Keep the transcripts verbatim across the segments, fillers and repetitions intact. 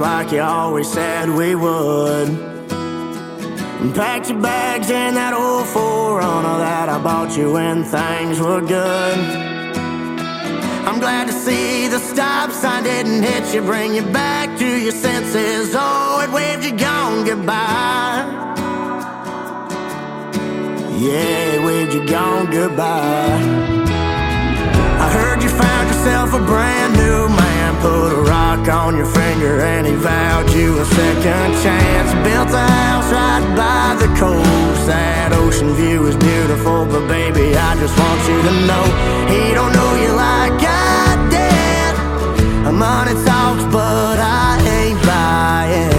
like you always said we would. And packed your bags in that old four runner that I bought you when things were good. I'm glad to see the stop sign didn't hit you, bring you back to your senses. Oh, it waved you gone goodbye. Yeah, it waved you gone goodbye. I heard you found yourself a brand new man, put a rock on your finger and he vowed you a second chance. Built a house right by the coast. That ocean view is beautiful, but baby, I just want you to know he don't know you like I did. Money talks, but I ain't buying.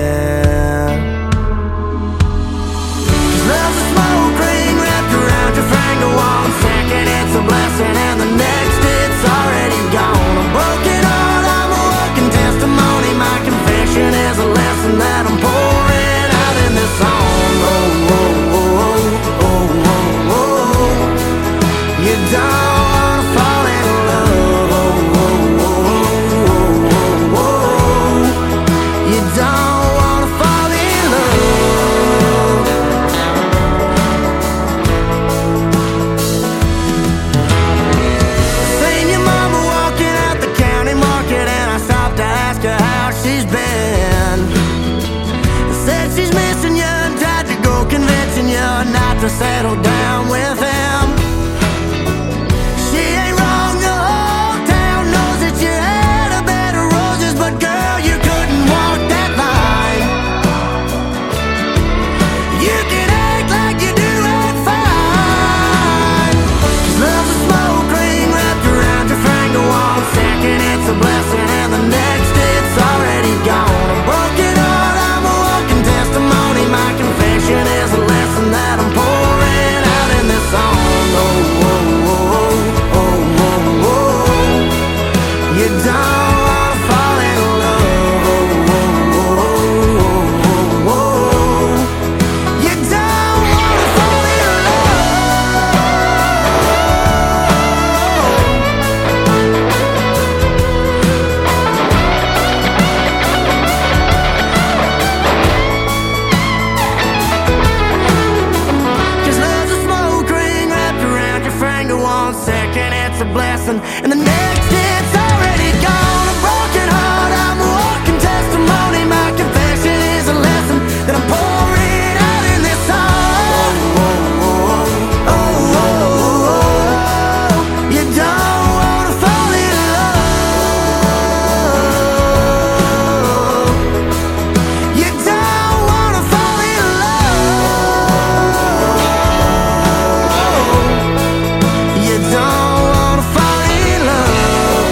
Love's a smoke ring wrapped around your finger. One second it's a blessing and the next it's already gone. A broken heart, I'm a walking testimony. My confession is a lesson that I'm pouring out in this song. Oh, oh, oh, oh, oh, oh. You don't wanna fall in love. Oh, oh, oh, oh, oh, oh. You don't wanna fall in love. Seen your mama walking out the county market and I stopped to ask her how she's been. Said she's missing you and tried to go convincing you not to settle down with him. She ain't wrong, the whole town knows that you had a bed of roses, but girl, you couldn't walk that line. You can act like you do it fine. 'Cause love's a smoke ring wrapped around your finger. One second it's a blessing and the next it's already gone. A broken heart, I'm a walking testimony. My confession is a lesson that I'm pouring out in this song. Oh, oh, oh, oh, oh, oh. You don't wanna fall in love. Oh, oh, oh, oh, oh. You don't wanna fall in love. Cause love's a smoke ring wrapped around your finger. One second it's a blessing and the next it's already gone. A broken heart, I'm a walking testimony. My confession is a lesson that I'm pouring out in this song. Oh, oh, oh, oh, oh. You don't wanna fall in love. You don't wanna fall in love. You don't wanna fall in love.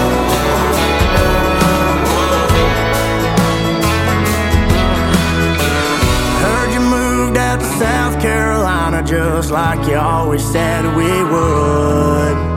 Heard you moved out to South Carolina just like you always said we would.